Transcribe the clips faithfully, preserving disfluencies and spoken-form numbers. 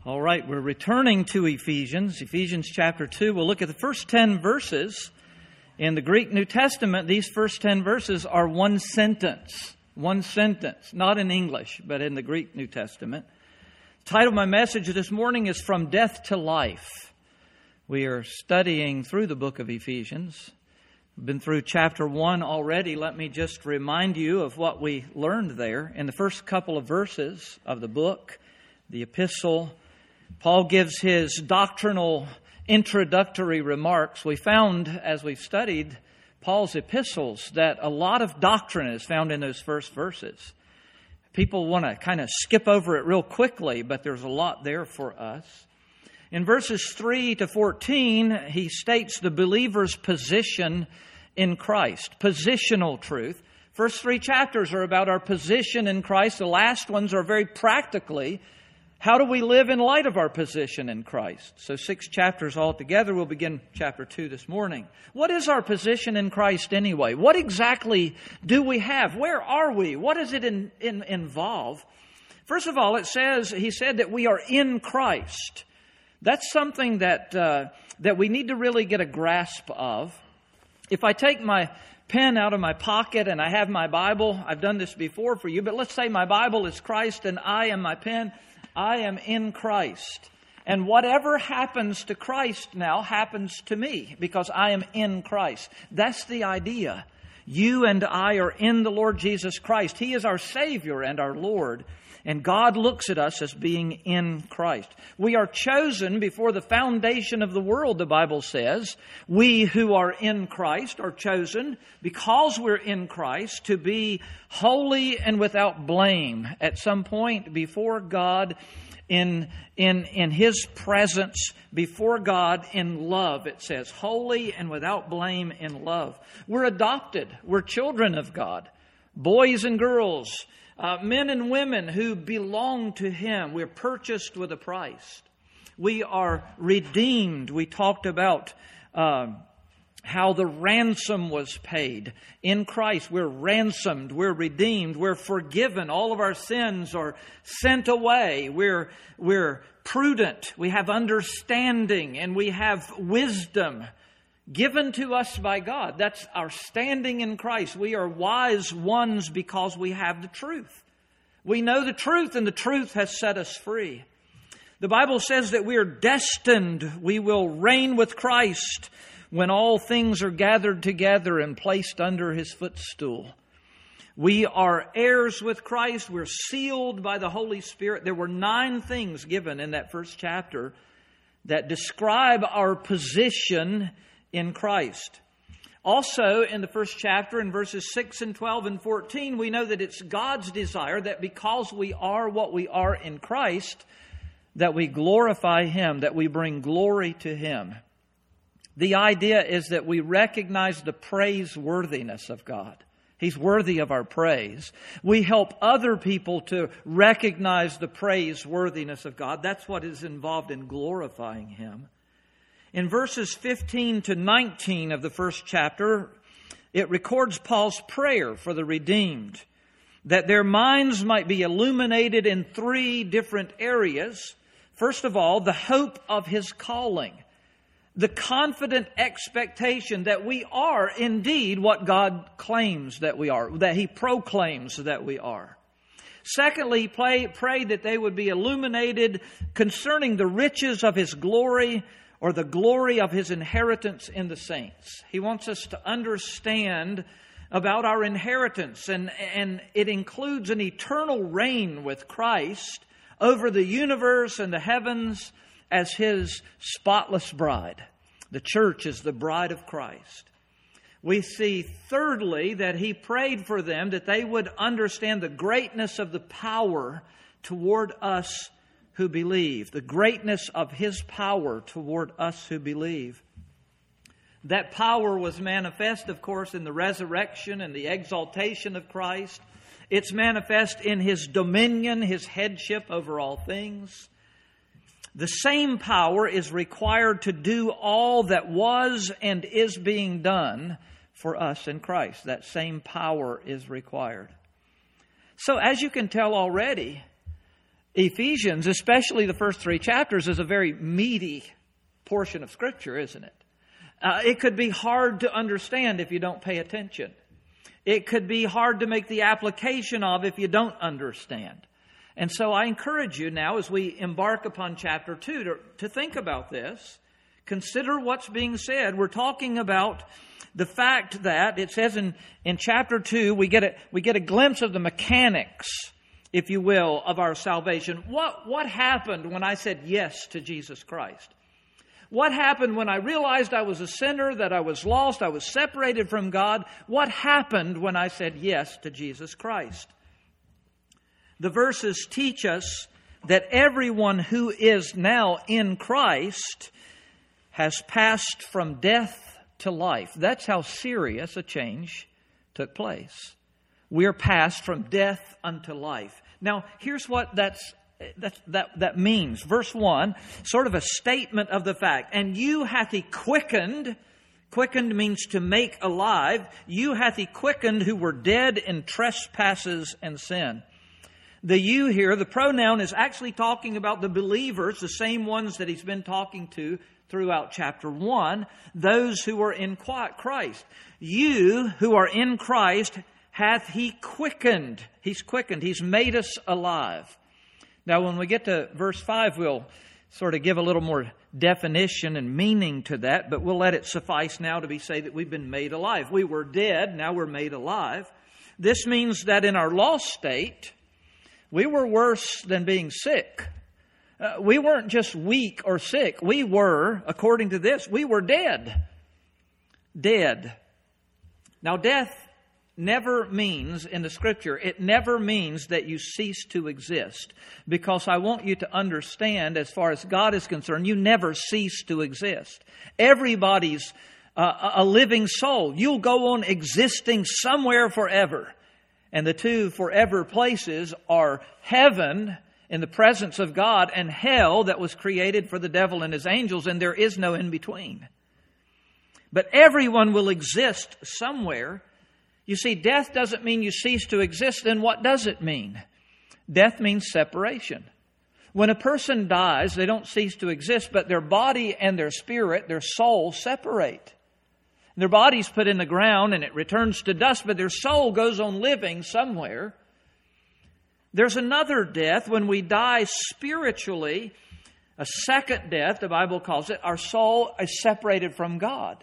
All right, we're returning to Ephesians, Ephesians chapter two. We'll look at the first ten verses. In the Greek New Testament, these first ten verses are one sentence. One sentence, not in English, but in the Greek New Testament. The title of my message this morning is From Death to Life. We are studying through the book of Ephesians. We've been through chapter one already. Let me just remind you of what we learned there. In the first couple of verses of the book, the epistle, Paul gives his doctrinal introductory remarks. We found, as we've studied Paul's epistles, that a lot of doctrine is found in those first verses. People want to kind of skip over it real quickly, but there's a lot there for us. In verses three to fourteen, he states the believer's position in Christ. Positional truth. First three chapters are about our position in Christ. The last ones are very practically, how do we live in light of our position in Christ? So six chapters altogether. We'll begin chapter two this morning. What is our position in Christ anyway? What exactly do we have? Where are we? What does it in, in, involve? First of all, it says, he said that we are in Christ. That's something that uh, that we need to really get a grasp of. If I take my pen out of my pocket and I have my Bible, I've done this before for you, but let's say my Bible is Christ and I am my pen. I am in Christ. And whatever happens to Christ now happens to me because I am in Christ. That's the idea. You and I are in the Lord Jesus Christ. He is our Savior and our Lord. And God looks at us as being in Christ. We are chosen before the foundation of the world, the Bible says. We who are in Christ are chosen because we're in Christ to be holy and without blame at some point before God in, in, in His presence, before God in love, it says. Holy and without blame in love. We're adopted. We're children of God. Boys and girls. Uh, men and women who belong to Him. We're purchased with a price. We are redeemed. We talked about uh, how the ransom was paid. In Christ, we're ransomed. We're redeemed. We're forgiven. All of our sins are sent away. We're, we're prudent. We have understanding and we have wisdom given to us by God. That's our standing in Christ. We are wise ones because we have the truth. We know the truth and the truth has set us free. The Bible says that we are destined. We will reign with Christ when all things are gathered together and placed under His footstool. We are heirs with Christ. We're sealed by the Holy Spirit. There were nine things given in that first chapter that describe our position in Christ. Also, in the first chapter, in verses six and twelve and fourteen, we know that it's God's desire that because we are what we are in Christ, that we glorify Him, that we bring glory to Him. The idea is that we recognize the praiseworthiness of God. He's worthy of our praise. We help other people to recognize the praiseworthiness of God. That's what is involved in glorifying Him. In verses fifteen to nineteen of the first chapter, it records Paul's prayer for the redeemed, that their minds might be illuminated in three different areas. First of all, the hope of His calling, the confident expectation that we are indeed what God claims that we are, that He proclaims that we are. Secondly, pray, pray that they would be illuminated concerning the riches of His glory, or the glory of His inheritance in the saints. He wants us to understand about our inheritance, and, and it includes an eternal reign with Christ over the universe and the heavens as His spotless bride. The church is the bride of Christ. We see, thirdly, that he prayed for them that they would understand the greatness of the power toward us who believe, the greatness of His power toward us who believe. That power was manifest, of course, in the resurrection and the exaltation of Christ. It's manifest in His dominion, His headship over all things. The same power is required to do all that was and is being done for us in Christ. That same power is required. So as you can tell already, Ephesians, especially the first three chapters, is a very meaty portion of Scripture, isn't it? Uh, it could be hard to understand if you don't pay attention. It could be hard to make the application of if you don't understand. And so I encourage you now, as we embark upon chapter two, to, to think about this. Consider what's being said. We're talking about the fact that it says in, in chapter two, we get a, we get a glimpse of the mechanics, if you will, of our salvation. What, what happened when I said yes to Jesus Christ? What happened when I realized I was a sinner, that I was lost, I was separated from God? What happened when I said yes to Jesus Christ? The verses teach us that everyone who is now in Christ has passed from death to life. That's how serious a change took place. We are passed from death unto life. Now, here's what that's That, that, that means. Verse one, sort of a statement of the fact. And you hath he quickened. Quickened means to make alive. You hath he quickened who were dead in trespasses and sin. The you here, the pronoun, is actually talking about the believers, the same ones that he's been talking to throughout chapter one, those who are in Christ. You who are in Christ hath he quickened. He's quickened. He's made us alive. Now, when we get to verse five, we'll sort of give a little more definition and meaning to that, but we'll let it suffice now to be say that we've been made alive. We were dead, now we're made alive. This means that in our lost state, we were worse than being sick. Uh, we weren't just weak or sick. We were, according to this, we were dead. Dead. Now, death never means, in the Scripture, it never means that you cease to exist. Because I want you to understand, as far as God is concerned, you never cease to exist. Everybody's uh, a living soul. You'll go on existing somewhere forever. And the two forever places are heaven in the presence of God and hell that was created for the devil and his angels, and there is no in between. But everyone will exist somewhere. You see, death doesn't mean you cease to exist. Then what does it mean? Death means separation. When a person dies, they don't cease to exist, but their body and their spirit, their soul, separate. Their body's put in the ground and it returns to dust, but their soul goes on living somewhere. There's another death when we die spiritually, a second death, the Bible calls it. Our soul is separated from God.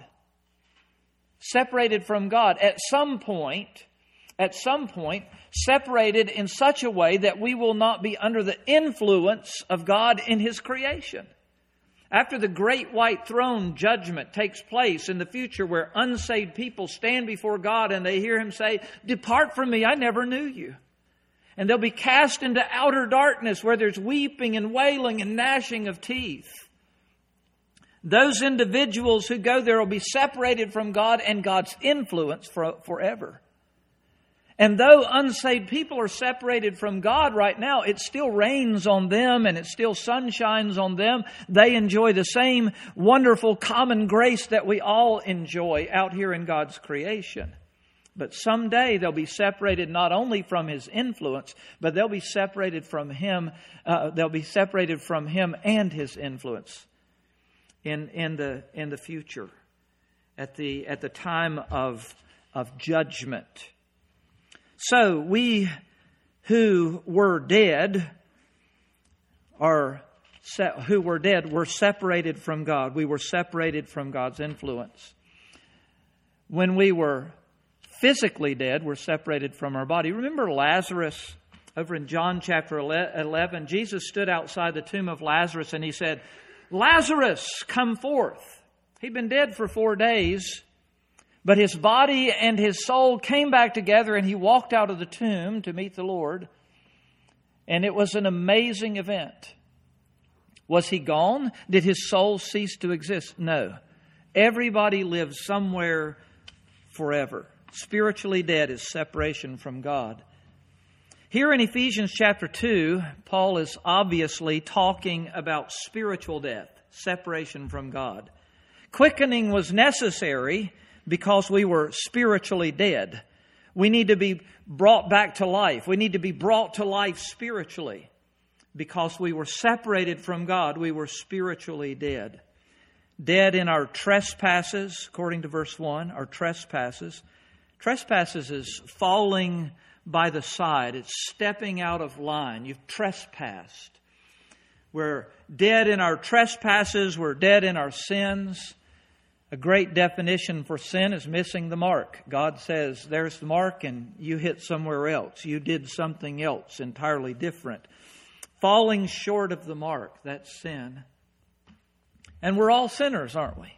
Separated from God. At some point, at some point, separated in such a way that we will not be under the influence of God in His creation. After the great white throne judgment takes place in the future, where unsaved people stand before God and they hear Him say, "Depart from me, I never knew you." And they'll be cast into outer darkness where there's weeping and wailing and gnashing of teeth. Those individuals who go there will be separated from God and God's influence for, forever. And though unsaved people are separated from God right now, it still rains on them and it still sunshines on them. They enjoy the same wonderful common grace that we all enjoy out here in God's creation. But someday they'll be separated not only from His influence, but they'll be separated from Him. Uh, they'll be separated from Him and His influence. In, in the in the future, at the at the time of of judgment. So we who were dead are who were dead were separated from God. We were separated from God's influence. When we were physically dead, we're separated from our body. Remember Lazarus over in John chapter eleven? Jesus stood outside the tomb of Lazarus and He said, "Lazarus, come forth." He'd been dead for four days, but his body and his soul came back together and he walked out of the tomb to meet the Lord. And it was an amazing event. Was he gone? Did his soul cease to exist? No. Everybody lives somewhere forever. Spiritually dead is separation from God. Here in Ephesians chapter two, Paul is obviously talking about spiritual death, separation from God. Quickening was necessary because we were spiritually dead. We need to be brought back to life. We need to be brought to life spiritually. because we were separated from God. We were spiritually dead. Dead in our trespasses, according to verse one, our trespasses. Trespasses is falling by the side. It's stepping out of line. You've trespassed. We're dead in our trespasses. We're dead in our sins. A great definition for sin is missing the mark. God says, there's the mark, and you hit somewhere else. You did something else entirely different. Falling short of the mark, that's sin. And we're all sinners, aren't we?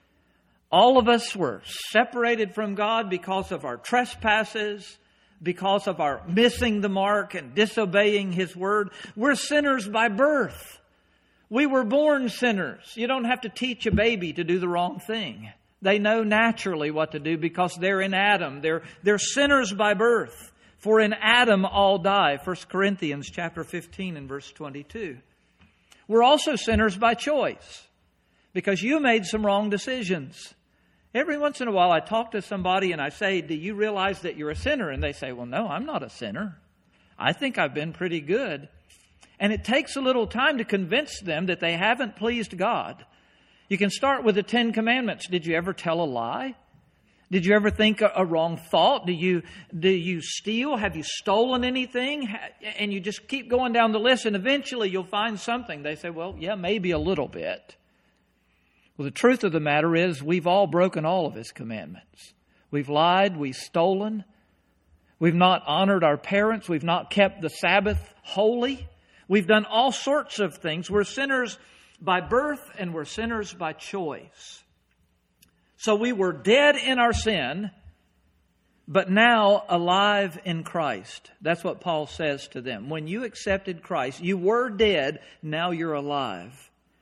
All of us were separated from God because of our trespasses, because of our missing the mark and disobeying His word. We're sinners by birth. We were born sinners. You don't have to teach a baby to do the wrong thing. They know naturally what to do because they're in Adam. They're, they're sinners by birth. For in Adam all die. First Corinthians chapter fifteen and verse twenty-two. We're also sinners by choice because you made some wrong decisions. Every once in a while I talk to somebody and I say, do you realize that you're a sinner? And they say, well, no, I'm not a sinner. I think I've been pretty good. And it takes a little time to convince them that they haven't pleased God. You can start with the Ten Commandments. Did you ever tell a lie? Did you ever think a, a wrong thought? Do you, do you steal? Have you stolen anything? And you just keep going down the list and eventually you'll find something. They say, well, yeah, maybe a little bit. Well, the truth of the matter is we've all broken all of His commandments. We've lied, we've stolen. We've not honored our parents. We've not kept the Sabbath holy. We've done all sorts of things. We're sinners by birth and we're sinners by choice. So we were dead in our sin, but now alive in Christ. That's what Paul says to them. When you accepted Christ, you were dead, now you're alive.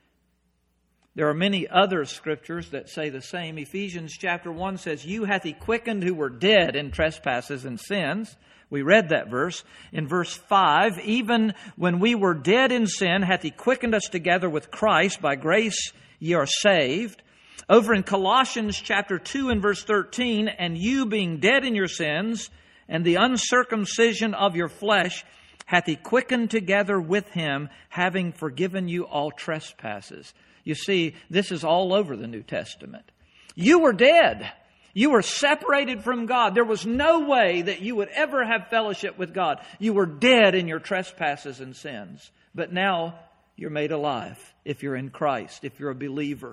There are many other scriptures that say the same. Ephesians chapter one says, you hath He quickened who were dead in trespasses and sins. We read that verse. In verse five, even when we were dead in sin, hath He quickened us together with Christ. By grace ye are saved. Over in Colossians chapter two and verse thirteen, and you being dead in your sins, and the uncircumcision of your flesh, hath He quickened together with Him, having forgiven you all trespasses. You see, this is all over the New Testament. You were dead. You were separated from God. There was no way that you would ever have fellowship with God. You were dead in your trespasses and sins. But now you're made alive if you're in Christ, if you're a believer.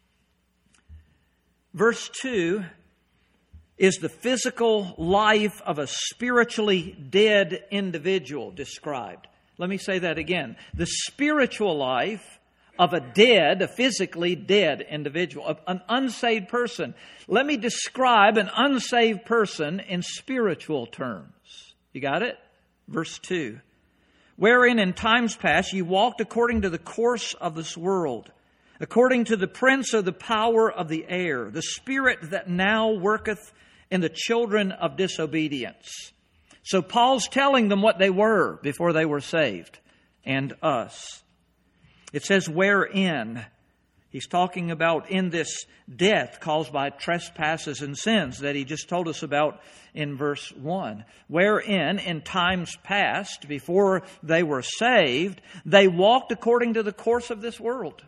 Verse two is the physical life of a spiritually dead individual described. Let me say that again. The spiritual life of a dead, a physically dead individual, an unsaved person. Let me describe an unsaved person in spiritual terms. You got it? Verse two. Wherein in times past you walked according to the course of this world, according to the prince of the power of the air, the spirit that now worketh in the children of disobedience. So Paul's telling them what they were before they were saved, and us. It says, wherein. He's talking about in this death caused by trespasses and sins that he just told us about in verse one. Wherein, in times past, before they were saved, they walked according to the course of this world.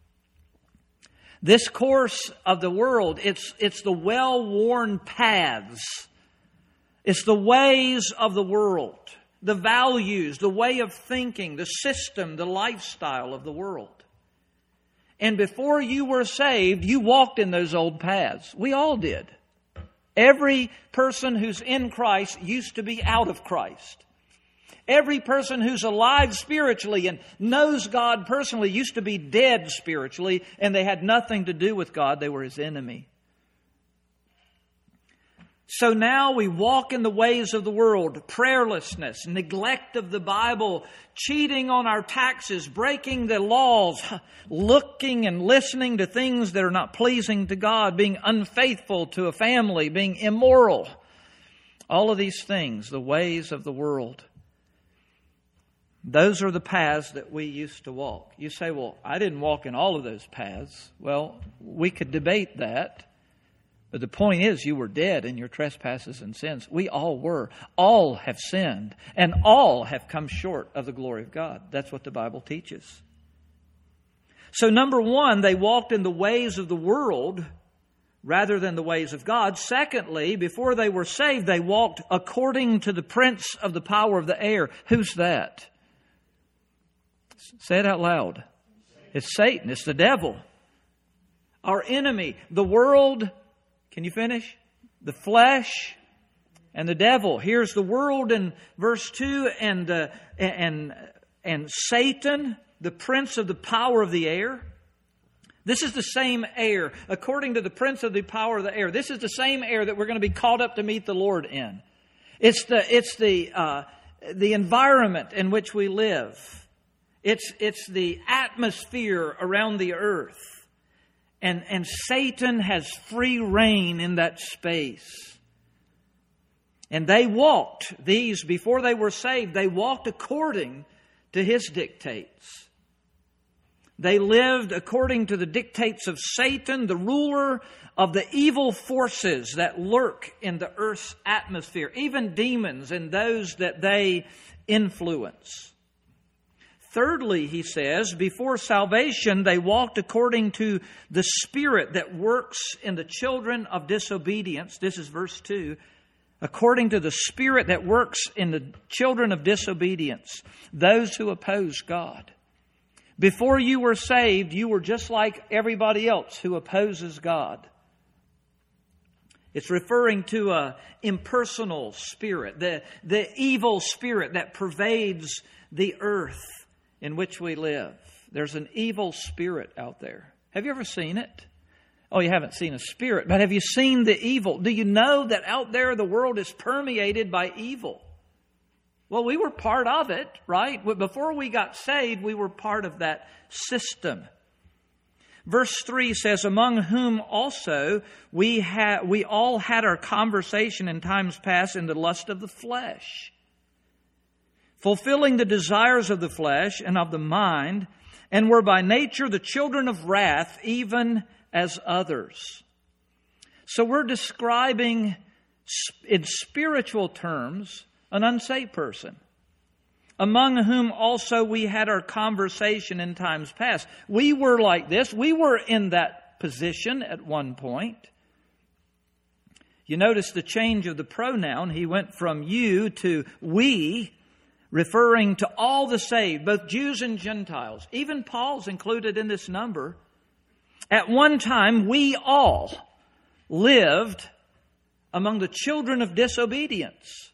This course of the world, it's, it's the well-worn paths. It's the ways of the world. The values, the way of thinking, the system, the lifestyle of the world. And before you were saved, you walked in those old paths. We all did. Every person who's in Christ used to be out of Christ. Every person who's alive spiritually and knows God personally used to be dead spiritually, and they had nothing to do with God. They were His enemy. So now we walk in the ways of the world, prayerlessness, neglect of the Bible, cheating on our taxes, breaking the laws, looking and listening to things that are not pleasing to God, being unfaithful to a family, being immoral. All of these things, the ways of the world. Those are the paths that we used to walk. You say, well, I didn't walk in all of those paths. Well, we could debate that. But the point is, you were dead in your trespasses and sins. We all were. All have sinned, and all have come short of the glory of God. That's what the Bible teaches. So number one, they walked in the ways of the world rather than the ways of God. Secondly, before they were saved, they walked according to the prince of the power of the air. Who's that? Say it out loud. It's Satan. It's the devil. Our enemy, the world. Can you finish? The flesh and the devil. Here's the world in verse two, and uh, and and Satan, the prince of the power of the air. This is the same air, according to the prince of the power of the air. This is the same air that we're going to be called up to meet the Lord in. It's the it's the uh, the environment in which we live. It's it's the atmosphere around the earth. And, and Satan has free reign in that space. And they walked, these, before they were saved, they walked according to his dictates. They lived according to the dictates of Satan, the ruler of the evil forces that lurk in the earth's atmosphere, even demons and those that they influence. Thirdly, he says, before salvation, they walked according to the spirit that works in the children of disobedience. This is verse two. According to the spirit that works in the children of disobedience, those who oppose God. Before you were saved, you were just like everybody else who opposes God. It's referring to an impersonal spirit, the, the evil spirit that pervades the earth in which we live. There's an evil spirit out there. Have you ever seen it? Oh, you haven't seen a spirit, but have you seen the evil? Do you know that out there the world is permeated by evil? Well, we were part of it, right? Before we got saved, we were part of that system. Verse three says, among whom also we ha- we all had our conversation in times past in the lust of the flesh, fulfilling the desires of the flesh and of the mind, and were by nature the children of wrath, even as others. So we're describing in spiritual terms an unsaved person, among whom also we had our conversation in times past. We were like this. We were in that position at one point. You notice the change of the pronoun. He went from you to we, referring to all the saved, both Jews and Gentiles. Even Paul's included in this number. At one time, we all lived among the children of disobedience.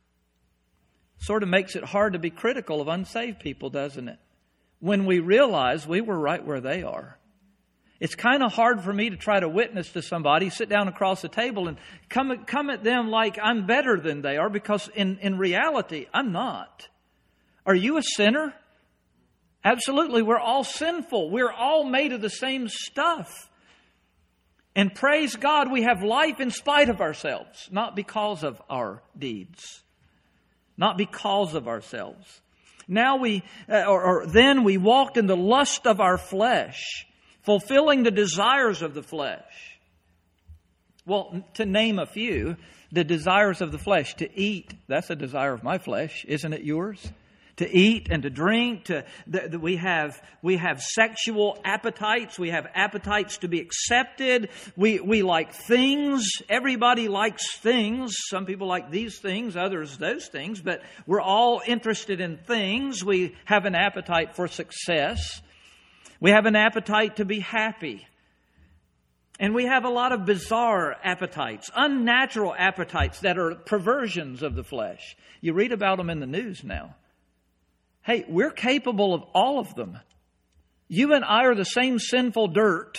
Sort of makes it hard to be critical of unsaved people, doesn't it? When we realize we were right where they are. It's kind of hard for me to try to witness to somebody, sit down across the table and come, come at them like I'm better than they are, because in, in reality, I'm not. Are you a sinner? Absolutely, we're all sinful. We're all made of the same stuff. And praise God, we have life in spite of ourselves, not because of our deeds. Not because of ourselves. Now we, uh, or, or then we walked in the lust of our flesh, fulfilling the desires of the flesh. Well, to name a few, the desires of the flesh. To eat, that's a desire of my flesh, isn't it yours? To eat and to drink, to the, the, we have we have sexual appetites. We have appetites to be accepted. We we like things. Everybody likes things. Some people like these things, others those things. But we're all interested in things. We have an appetite for success. We have an appetite to be happy. And we have a lot of bizarre appetites, unnatural appetites that are perversions of the flesh. You read about them in the news now. Hey, we're capable of all of them. You and I are the same sinful dirt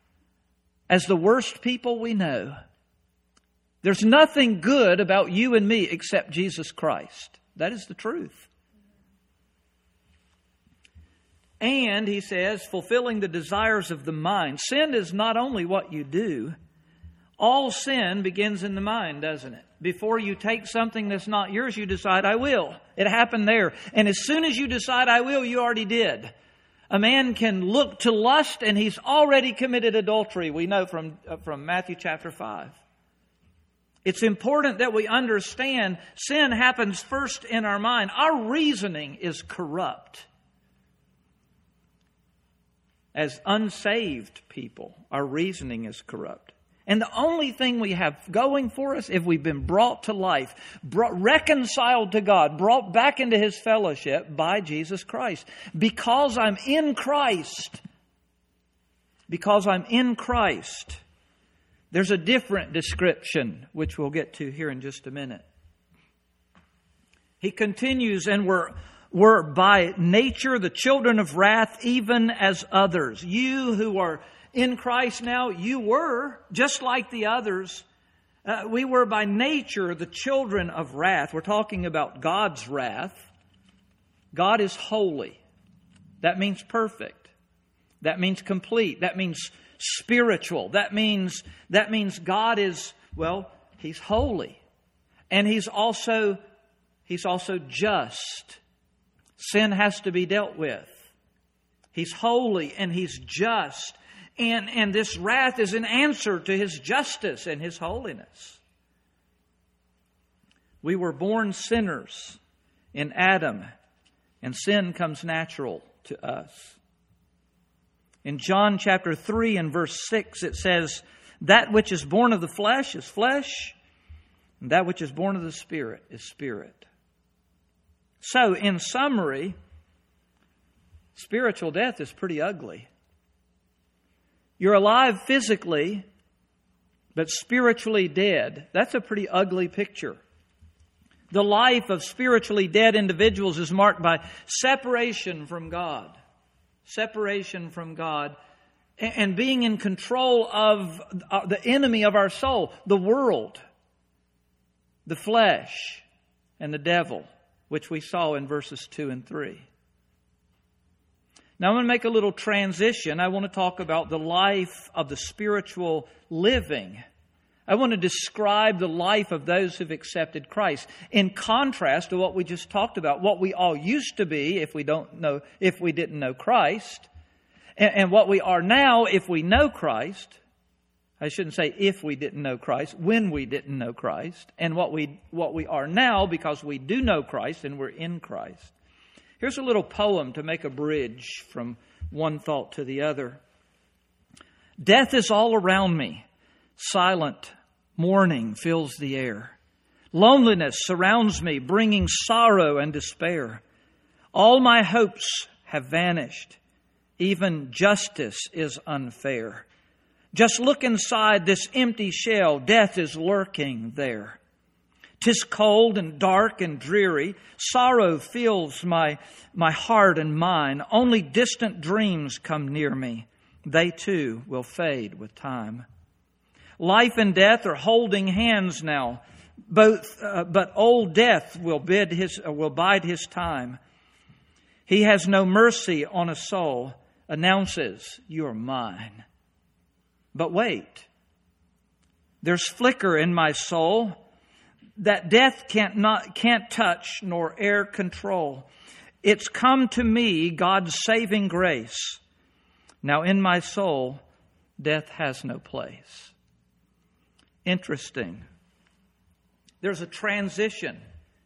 as the worst people we know. There's nothing good about you and me except Jesus Christ. That is the truth. And, he says, fulfilling the desires of the mind. Sin is not only what you do. All sin begins in the mind, doesn't it? Before you take something that's not yours, you decide, I will. It happened there. And as soon as you decide, I will, you already did. A man can look to lust and he's already committed adultery. We know from, uh, from Matthew chapter five. It's important that we understand sin happens first in our mind. Our reasoning is corrupt. As unsaved people, our reasoning is corrupt. And the only thing we have going for us, if we've been brought to life, brought, reconciled to God, brought back into His fellowship by Jesus Christ. Because I'm in Christ. Because I'm in Christ. There's a different description, which we'll get to here in just a minute. He continues, and we're, we're by nature the children of wrath, even as others. You who are in Christ now, you were, just like the others, uh, we were by nature the children of wrath. We're talking about God's wrath. God is holy. That means perfect. That means complete. That means spiritual. That means, that means God is, well, He's holy. And He's also, He's also just. Sin has to be dealt with. He's holy and He's just. And, and this wrath is an answer to His justice and His holiness. We were born sinners in Adam, and sin comes natural to us. In John chapter three and verse six, it says, that which is born of the flesh is flesh, and that which is born of the Spirit is spirit. So, in summary, spiritual death is pretty ugly. You're alive physically, but spiritually dead. That's a pretty ugly picture. The life of spiritually dead individuals is marked by separation from God. Separation from God. And being in control of the enemy of our soul, the world, the flesh, and the devil, which we saw in verses two and three. Now I'm going to make a little transition. I want to talk about the life of the spiritual living. I want to describe the life of those who've accepted Christ in contrast to what we just talked about, what we all used to be if we don't know, if we didn't know Christ, and, and what we are now if we know Christ. I shouldn't say if we didn't know Christ, when we didn't know Christ, and what we what we are now because we do know Christ and we're in Christ. Here's a little poem to make a bridge from one thought to the other. Death is all around me. Silent mourning fills the air. Loneliness surrounds me, bringing sorrow and despair. All my hopes have vanished. Even justice is unfair. Just look inside this empty shell. Death is lurking there. 'Tis cold and dark and dreary. Sorrow fills my, my heart and mind. Only distant dreams come near me. They too will fade with time. Life and death are holding hands now. Both, uh, but old death will bid his, uh, will bide his time. He has no mercy on a soul. Announces, "You're mine." But wait, there's flicker in my soul that death can't not can't touch nor air control. It's come to me, God's saving grace. Now in my soul, death has no place. Interesting. There's a transition.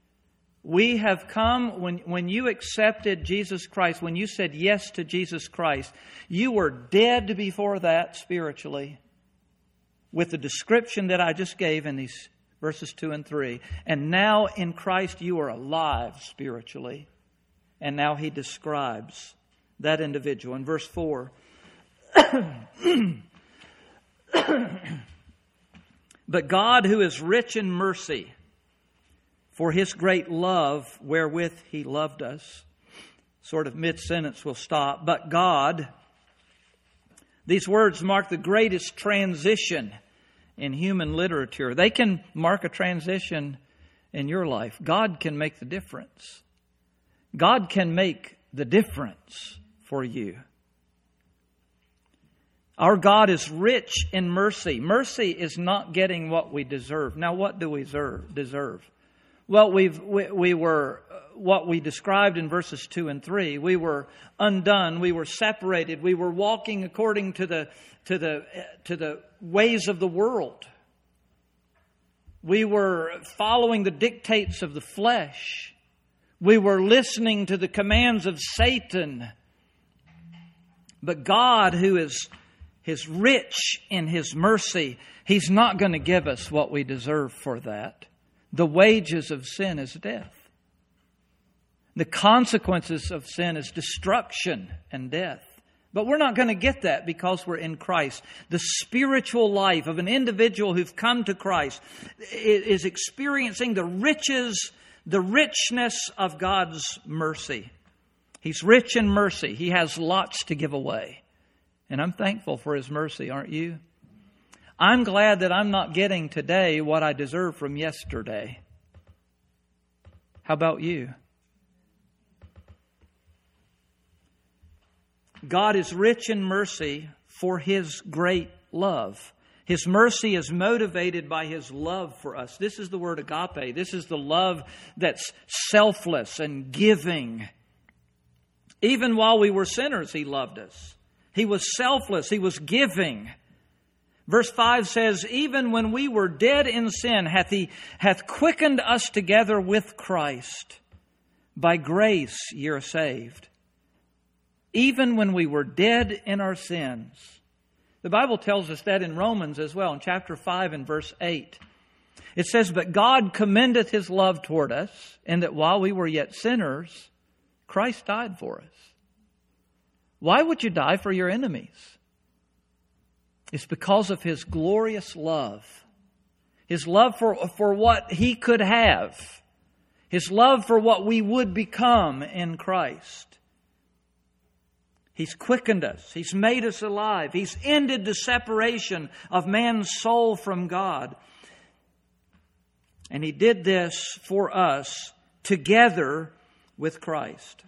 We have come, when, when you accepted Jesus Christ, when you said yes to Jesus Christ, you were dead before that spiritually with the description that I just gave in these verses two and three. And now in Christ you are alive spiritually. And now he describes that individual in verse four. But God, who is rich in mercy, for his great love wherewith he loved us. Sort of mid-sentence will stop. But God, these words mark the greatest transition in human literature. They can mark a transition in your life. God can make the difference. God can make the difference for you. Our God is rich in mercy. Mercy is not getting what we deserve. Now, what do we deserve? deserve? Well, we've, we, we were what we described in verses two and three. We were undone. We were separated. We were walking according to the, to the, to the ways of the world. We were following the dictates of the flesh. We were listening to the commands of Satan. But God, who is, is rich in His mercy, He's not going to give us what we deserve for that. The wages of sin is death. The consequences of sin is destruction and death. But we're not going to get that because we're in Christ. The spiritual life of an individual who's come to Christ is experiencing the riches, the richness of God's mercy. He's rich in mercy. He has lots to give away. And I'm thankful for His mercy, aren't you? I'm glad that I'm not getting today what I deserve from yesterday. How about you? God is rich in mercy for His great love. His mercy is motivated by His love for us. This is the word agape. This is the love that's selfless and giving. Even while we were sinners, He loved us. He was selfless. He was giving. Verse five says, even when we were dead in sin, hath He hath quickened us together with Christ. By grace ye are saved. Even when we were dead in our sins. The Bible tells us that in Romans as well, in chapter five and verse eight. It says, but God commendeth His love toward us, in that while we were yet sinners, Christ died for us. Why would you die for your enemies? It's because of His glorious love. His love for, for what He could have. His love for what we would become in Christ. He's quickened us. He's made us alive. He's ended the separation of man's soul from God. And He did this for us together with Christ.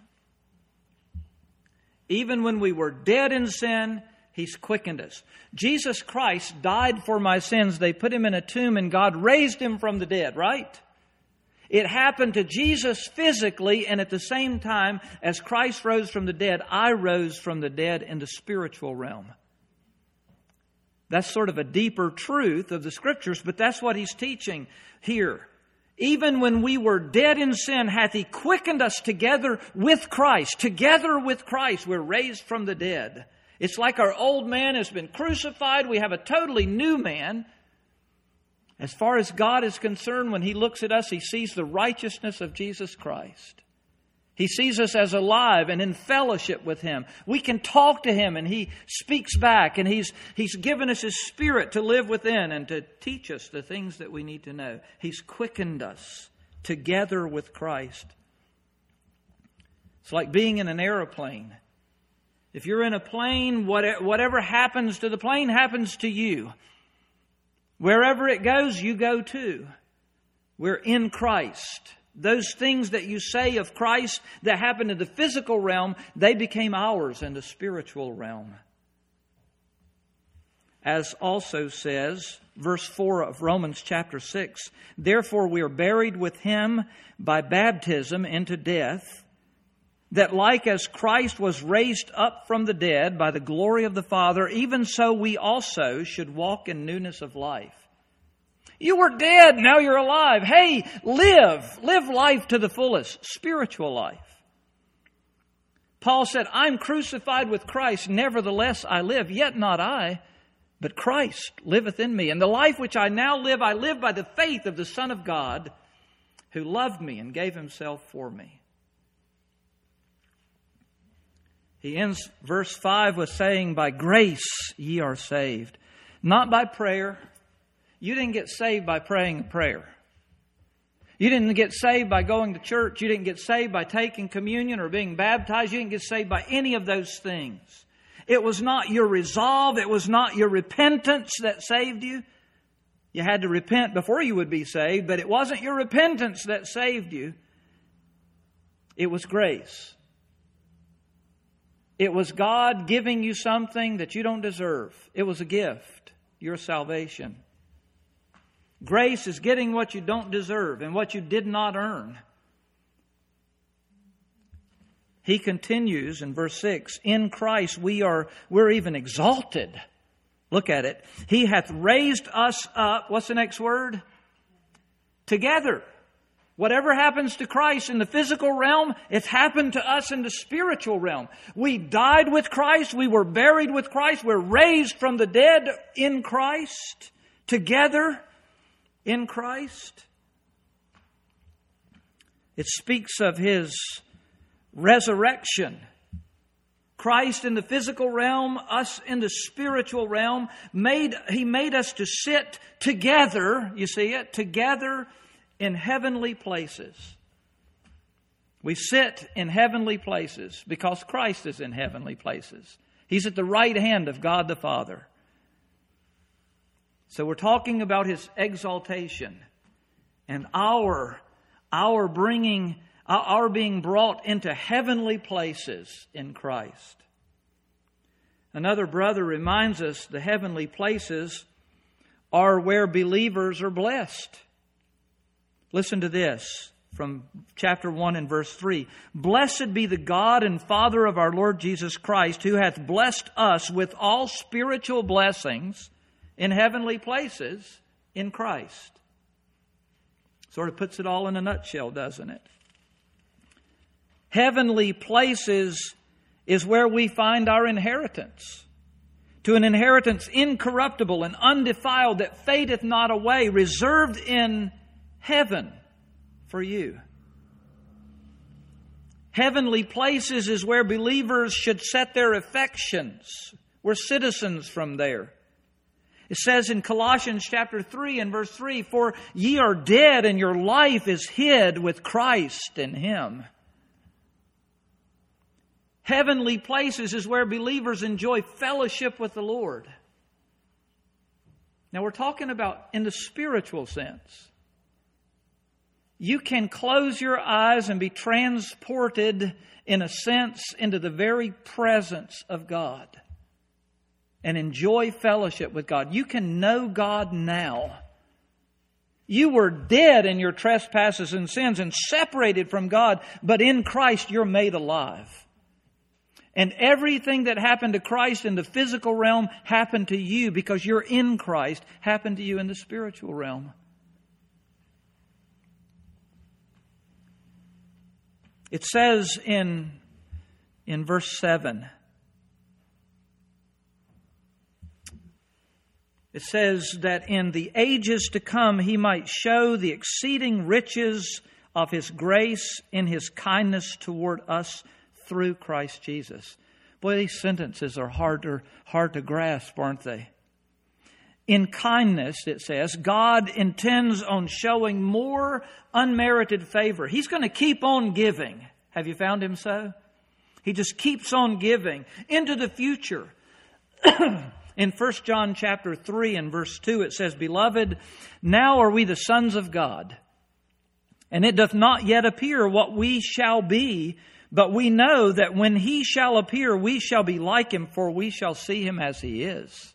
Even when we were dead in sin, He's quickened us. Jesus Christ died for my sins. They put Him in a tomb and God raised Him from the dead, right? It happened to Jesus physically, and at the same time as Christ rose from the dead, I rose from the dead in the spiritual realm. That's sort of a deeper truth of the Scriptures, but that's what He's teaching here. Even when we were dead in sin, hath He quickened us together with Christ. Together with Christ, we're raised from the dead. It's like our old man has been crucified. We have a totally new man. As far as God is concerned, when He looks at us, He sees the righteousness of Jesus Christ. He sees us as alive and in fellowship with Him. We can talk to Him and He speaks back, and He's, He's given us His Spirit to live within and to teach us the things that we need to know. He's quickened us together with Christ. It's like being in an airplane. If you're in a plane, whatever happens to the plane happens to you. Wherever it goes, you go too. We're in Christ. Those things that you say of Christ that happened in the physical realm, they became ours in the spiritual realm. As also says, verse four of Romans chapter six, therefore we are buried with Him by baptism into death, that like as Christ was raised up from the dead by the glory of the Father, even so we also should walk in newness of life. You were dead, now you're alive. Hey, live. Live life to the fullest. Spiritual life. Paul said, I'm crucified with Christ, nevertheless I live, yet not I, but Christ liveth in me. And the life which I now live, I live by the faith of the Son of God, who loved me and gave Himself for me. He ends verse five with saying, by grace ye are saved. Not by prayer. You didn't get saved by praying a prayer. You didn't get saved by going to church. You didn't get saved by taking communion or being baptized. You didn't get saved by any of those things. It was not your resolve. It was not your repentance that saved you. You had to repent before you would be saved, but it wasn't your repentance that saved you. It was grace. It was God giving you something that you don't deserve. It was a gift, your salvation. Grace is getting what you don't deserve and what you did not earn. he continues in verse six, in Christ we are, we're even exalted. Look at it. He hath raised us up. What's the next word? Together. Whatever happens to Christ in the physical realm, it's happened to us in the spiritual realm. We died with Christ. We were buried with Christ. We're raised from the dead in Christ. Together in Christ. It speaks of His resurrection. Christ in the physical realm, us in the spiritual realm. Made, He made us to sit together, you see it, together in heavenly places. We sit in heavenly places because Christ is in heavenly places. He's at the right hand of God the Father. So we're talking about His exaltation and our, our bringing, our being brought into heavenly places in Christ. Another brother reminds us the heavenly places are where believers are blessed. Listen to this from chapter one and verse three. Blessed be the God and Father of our Lord Jesus Christ, who hath blessed us with all spiritual blessings in heavenly places in Christ. Sort of puts it all in a nutshell, doesn't it? Heavenly places is where we find our inheritance. To an inheritance incorruptible and undefiled that fadeth not away, reserved in heaven for you. Heavenly places is where believers should set their affections. We're citizens from there. It says in Colossians chapter three and verse three, for ye are dead and your life is hid with Christ in Him. Heavenly places is where believers enjoy fellowship with the Lord. Now we're talking about in the spiritual sense. You can close your eyes and be transported, in a sense, into the very presence of God and enjoy fellowship with God. You can know God now. You were dead in your trespasses and sins and separated from God, but in Christ you're made alive. And everything that happened to Christ in the physical realm happened to you because you're in Christ, happened to you in the spiritual realm. It says in, in verse seven, it says that in the ages to come He might show the exceeding riches of His grace in His kindness toward us through Christ Jesus. Boy, these sentences are hard to, hard to grasp, aren't they? In kindness, it says, God intends on showing more unmerited favor. He's going to keep on giving. Have you found Him so? He just keeps on giving into the future. In First John chapter three and verse two, it says, Beloved, now are we the sons of God, and it doth not yet appear what we shall be, but we know that when He shall appear, we shall be like Him, for we shall see Him as He is.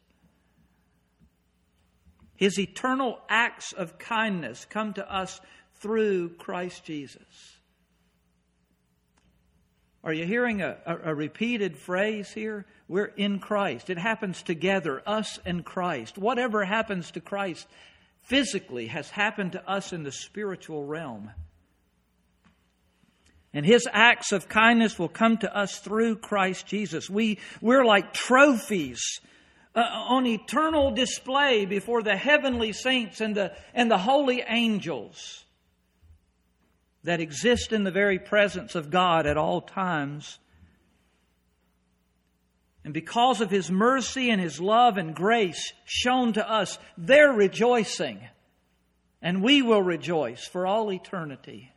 His eternal acts of kindness come to us through Christ Jesus. Are you hearing a, a, a repeated phrase here? We're in Christ. It happens together, us and Christ. Whatever happens to Christ physically has happened to us in the spiritual realm. And His acts of kindness will come to us through Christ Jesus. We, we're like trophies uh, on eternal display before the heavenly saints and the, and the holy angels that exist in the very presence of God at all times. And because of His mercy and His love and grace shown to us, they're rejoicing. And we will rejoice for all eternity.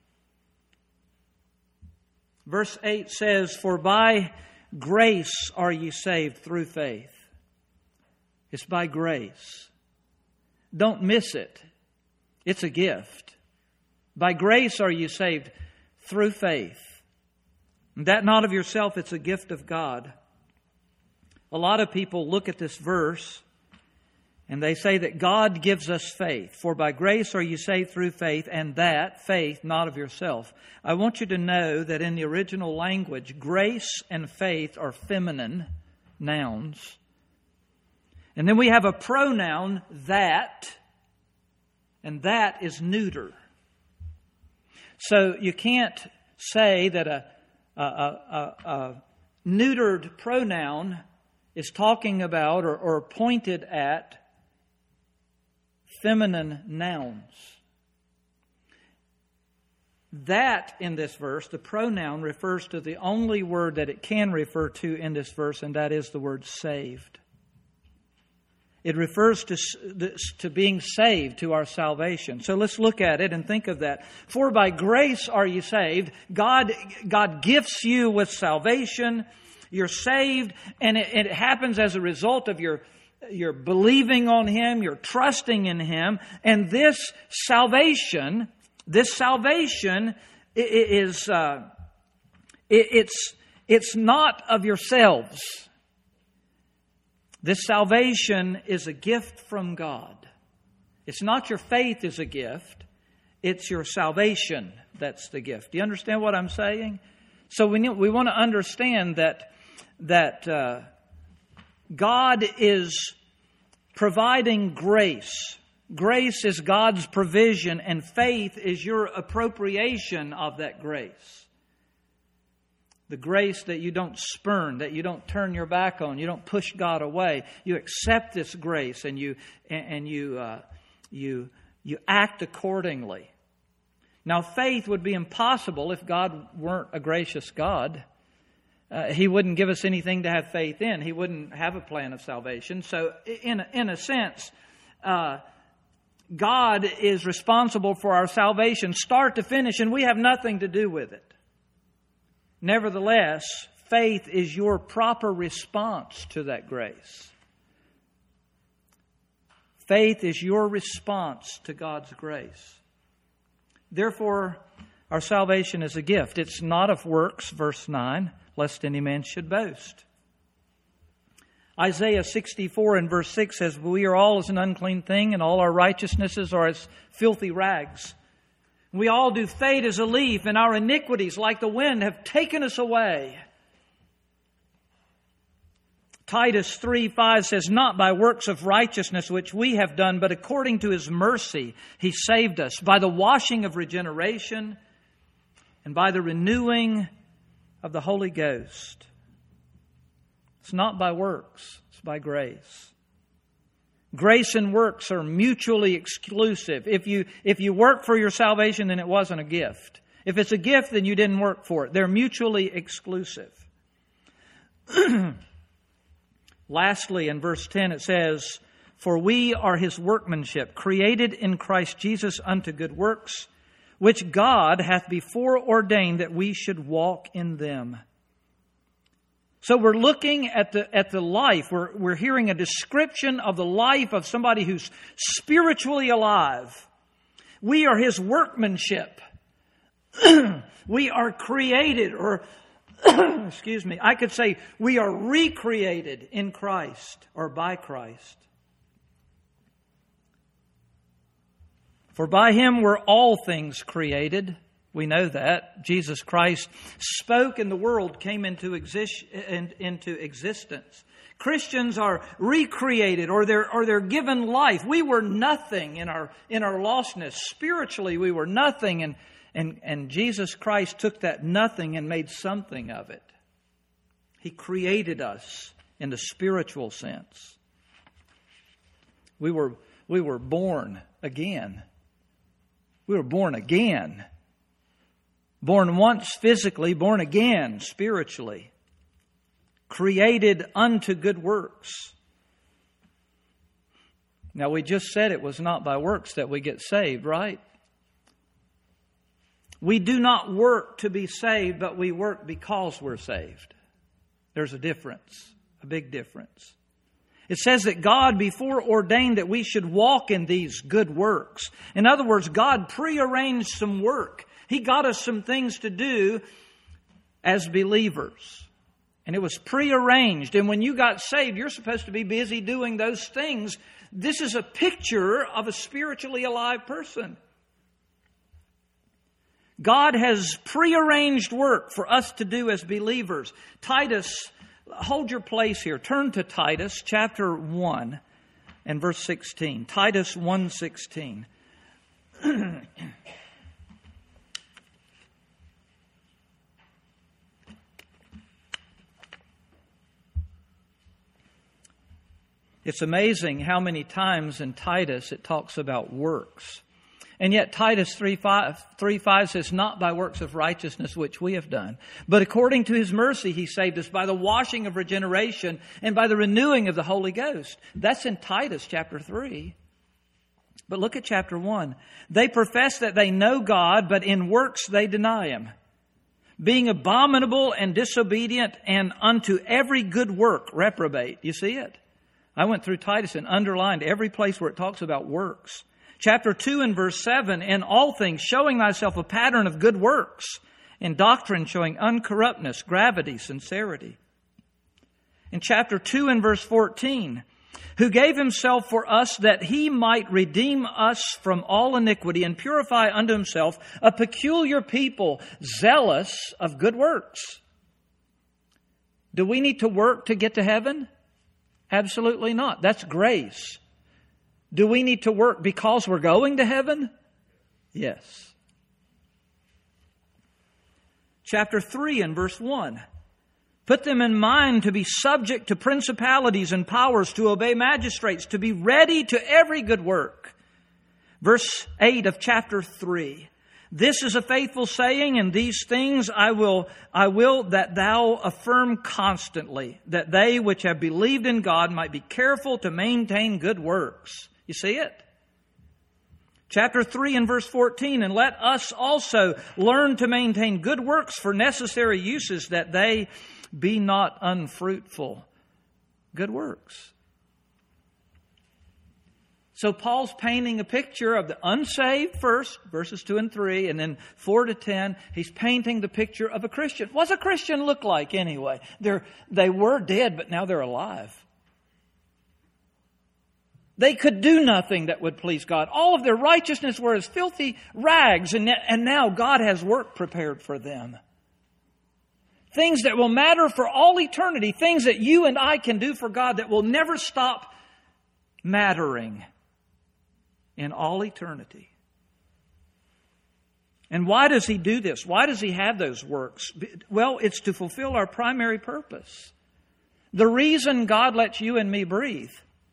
Verse eight says, For by grace are ye saved through faith. It's by grace. Don't miss it. It's a gift. By grace are you saved through faith. And that not of yourself, it's a gift of God. A lot of people look at this verse And they say that God gives us faith. For by grace are you saved through faith, and that faith not of yourself. I want you to know that in the original language, grace and faith are feminine nouns. And then we have a pronoun, that, and that is neuter. So you can't say that a, a, a, a, a neutered pronoun is talking about or, or pointed at feminine nouns. That, in this verse, the pronoun refers to the only word that it can refer to in this verse, and that is the word saved. It refers to, to being saved, to our salvation. So let's look at it and think of that. For by grace are you saved. God, God gifts you with salvation. You're saved, and it, it happens as a result of your You're believing on Him, you're trusting in Him, and this salvation, this salvation is uh, it's it's not of yourselves. This salvation is a gift from God. It's not your faith is a gift; it's your salvation that's the gift. Do you understand what I'm saying? So we need, we want to understand that that. Uh, God is providing grace. Grace is God's provision, and faith is your appropriation of that grace. The grace that you don't spurn, that you don't turn your back on, you don't push God away. You accept this grace, and you and you uh, you you act accordingly. Now, faith would be impossible if God weren't a gracious God. Uh, he wouldn't give us anything to have faith in. He wouldn't have a plan of salvation. So, in, in a sense, uh, God is responsible for our salvation, start to finish, and we have nothing to do with it. Nevertheless, faith is your proper response to that grace. Faith is your response to God's grace. Therefore, our salvation is a gift. It's not of works, verse nine. Lest any man should boast. Isaiah sixty-four and verse six says, we are all as an unclean thing, and all our righteousnesses are as filthy rags. We all do fade as a leaf, and our iniquities, like the wind, have taken us away. Titus three five says, not by works of righteousness which we have done, but according to His mercy He saved us, by the washing of regeneration, and by the renewing of the Holy Ghost. It's not by works, it's by grace. Grace and works are mutually exclusive. If you if you work for your salvation, then it wasn't a gift. If it's a gift, then you didn't work for it. They're mutually exclusive. Lastly, in verse ten it says, for we are His workmanship, created in Christ Jesus unto good works, which God hath before ordained that we should walk in them. So we're looking at the at the life. We're, we're hearing a description of the life of somebody who's spiritually alive. We are His workmanship. We are created, or excuse me, I could say we are recreated in Christ or by Christ. For by Him were all things created. We know that. Jesus Christ spoke and the world came into, exist- into existence. Christians are recreated, or they're, or they're given life. We were nothing in our, in our lostness. Spiritually, we were nothing. And, and, and Jesus Christ took that nothing and made something of it. He created us in the spiritual sense. We were, we were born again. We were born again. Born once physically, born again spiritually. Created unto good works. Now, we just said it was not by works that we get saved, right? We do not work to be saved, but we work because we're saved. There's a difference, a big difference. It says that God before ordained that we should walk in these good works. In other words, God prearranged some work. He got us some things to do as believers. And it was prearranged. And when you got saved, you're supposed to be busy doing those things. This is a picture of a spiritually alive person. God has prearranged work for us to do as believers. Titus, hold your place here. Turn to Titus chapter one and verse sixteen. Titus one sixteen. It's amazing how many times in Titus it talks about works. And yet Titus three five says, not by works of righteousness which we have done, but according to His mercy He saved us by the washing of regeneration and by the renewing of the Holy Ghost. That's in Titus chapter three. But look at chapter one. They profess that they know God, but in works they deny Him, being abominable and disobedient, and unto every good work reprobate. You see it? I went through Titus and underlined every place where it talks about works. Chapter two and verse seven, in all things showing thyself a pattern of good works, in doctrine showing uncorruptness, gravity, sincerity. In chapter two and verse fourteen, who gave Himself for us that He might redeem us from all iniquity and purify unto Himself a peculiar people, zealous of good works. Do we need to work to get to heaven? Absolutely not. That's grace. Do we need to work because we're going to heaven? Yes. Chapter three and verse one. Put them in mind to be subject to principalities and powers, to obey magistrates, to be ready to every good work. Verse eight of chapter three. This is a faithful saying, and these things I will, I will that thou affirm constantly, that they which have believed in God might be careful to maintain good works. You see it? Chapter three and verse fourteen, and let us also learn to maintain good works for necessary uses, that they be not unfruitful. Good works. So Paul's painting a picture of the unsaved first, verses two and three, and then four to ten, he's painting the picture of a Christian. What's a Christian look like anyway? They're, they were dead, but now they're alive. They could do nothing that would please God. All of their righteousness were as filthy rags, and, and now God has work prepared for them. Things that will matter for all eternity, things that you and I can do for God that will never stop mattering in all eternity. And why does He do this? Why does He have those works? Well, it's to fulfill our primary purpose. The reason God lets you and me breathe,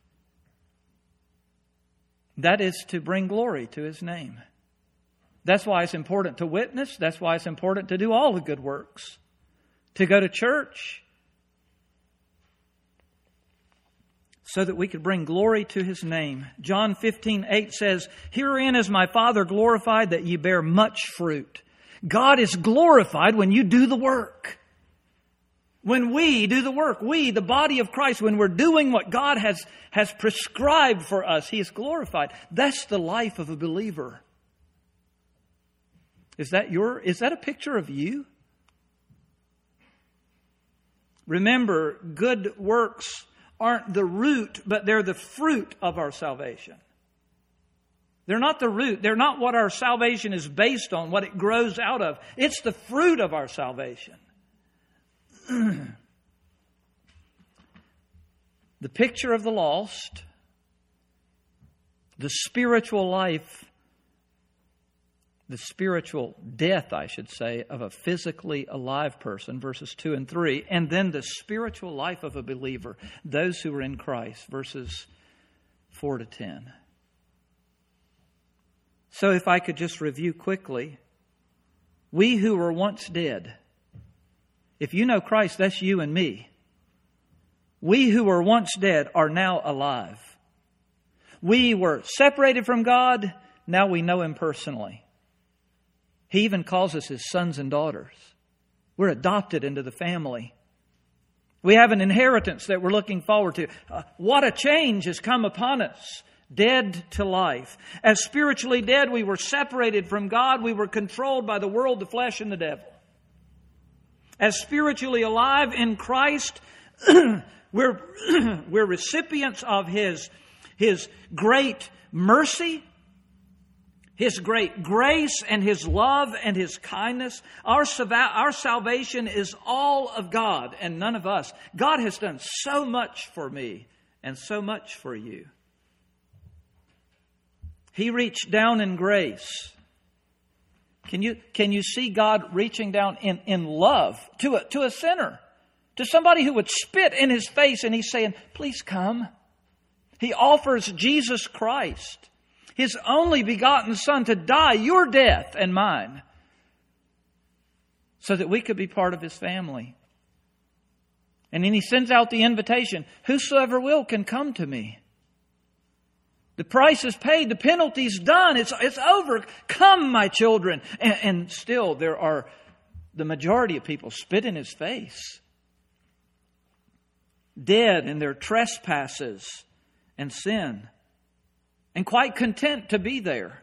that is to bring glory to His name. That's why it's important to witness. That's why it's important to do all the good works. To go to church, so that we could bring glory to His name. John fifteen eight says, herein is my Father glorified, that ye bear much fruit. God is glorified when you do the work. When we do the work, we, the body of Christ, when we're doing what God has, has prescribed for us, He is glorified. That's the life of a believer. Is that your, is that a picture of you? Remember, good works aren't the root, but they're the fruit of our salvation. They're not the root. They're not what our salvation is based on, what it grows out of. It's the fruit of our salvation. The picture of the lost, the spiritual life, the spiritual death, I should say, of a physically alive person, verses two and three, and then the spiritual life of a believer, those who are in Christ, verses four to ten. So if I could just review quickly, we who were once dead, if you know Christ, that's you and me. We who were once dead are now alive. We were separated from God, now we know Him personally. He even calls us His sons and daughters. We're adopted into the family. We have an inheritance that we're looking forward to. Uh, what a change has come upon us. Dead to life. As spiritually dead, we were separated from God. We were controlled by the world, the flesh, and the devil. As spiritually alive in Christ, we're, we're recipients of His, His great mercy, His great grace, and His love and His kindness. Our, our salvation is all of God and none of us. God has done so much for me and so much for you. He reached down in grace. Can you, can you see God reaching down in, in love to a, to a sinner? To somebody who would spit in His face, and He's saying, please come. He offers Jesus Christ, His only begotten Son, to die your death and mine, so that we could be part of His family. And then He sends out the invitation, whosoever will can come to me. The price is paid. The penalty's done. It's, it's over. Come, my children. And, and still there are the majority of people spit in His face. Dead in their trespasses and sin. And quite content to be there.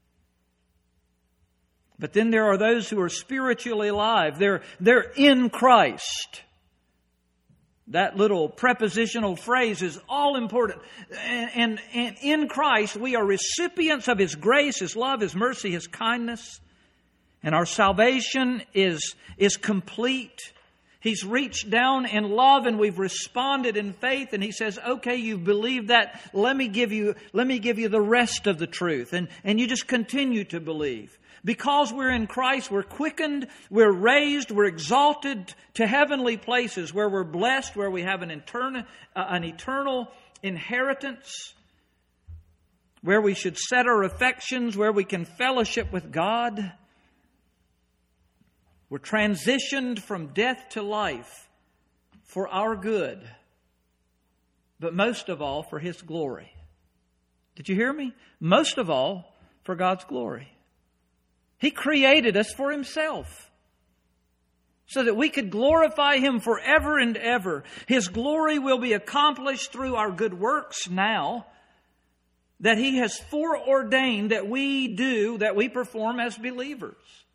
But then there are those who are spiritually alive. They're, they're in Christ. That little prepositional phrase is all important. And, and, and in Christ, we are recipients of His grace, His love, His mercy, His kindness. And our salvation is, is complete. He's reached down in love and we've responded in faith. And He says, okay, you've believed that. Let me give you, let me give you the rest of the truth. And, and you just continue to believe. Because we're in Christ, we're quickened, we're raised, we're exalted to heavenly places where we're blessed, where we have an eternal, uh, an eternal inheritance, where we should set our affections, where we can fellowship with God. We're transitioned from death to life for our good, but most of all for His glory. Did you hear me? Most of all for God's glory. He created us for Himself so that we could glorify Him forever and ever. His glory will be accomplished through our good works now that He has foreordained that we do, that we perform as believers.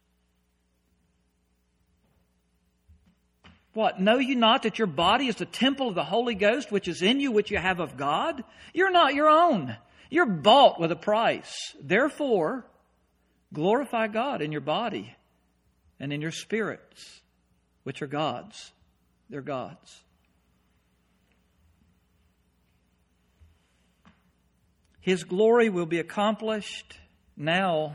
What? Know you not that your body is the temple of the Holy Ghost, which is in you, which you have of God? You're not your own. You're bought with a price. Therefore, glorify God in your body and in your spirits, which are God's. They're God's. His glory will be accomplished now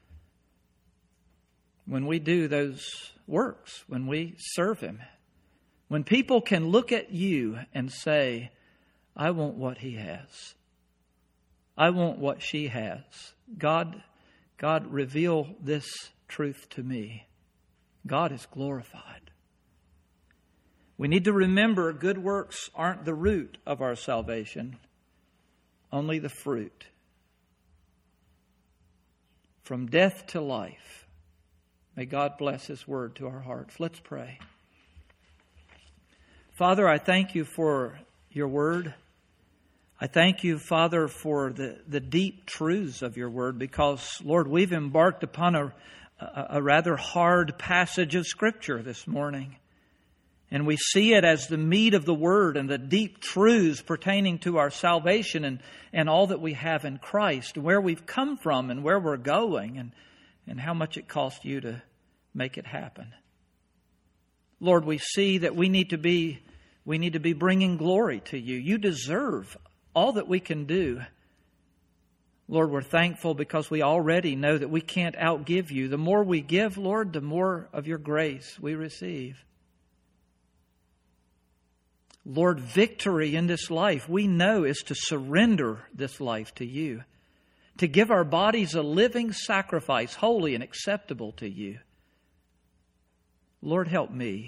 when we do those works, when we serve Him. When people can look at you and say, I want what he has. I want what she has. God God, reveal this truth to me. God is glorified. We need to remember good works aren't the root of our salvation, only the fruit. From death to life. May God bless His word to our hearts. Let's pray. Father, I thank You for Your word. I thank You, Father, for the, the deep truths of Your word because, Lord, we've embarked upon a, a, a rather hard passage of Scripture this morning. And we see it as the meat of the word and the deep truths pertaining to our salvation and, and all that we have in Christ, where we've come from and where we're going and, and how much it cost You to make it happen. Lord, we see that we need to be, we need to be bringing glory to You. You deserve all that we can do. Lord, we're thankful because we already know that we can't outgive You. The more we give, Lord, the more of Your grace we receive. Lord, victory in this life, we know, is to surrender this life to You. To give our bodies a living sacrifice, holy and acceptable to You. Lord, help me.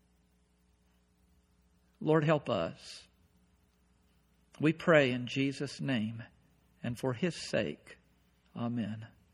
Lord, help us. We pray in Jesus' name and for His sake. Amen.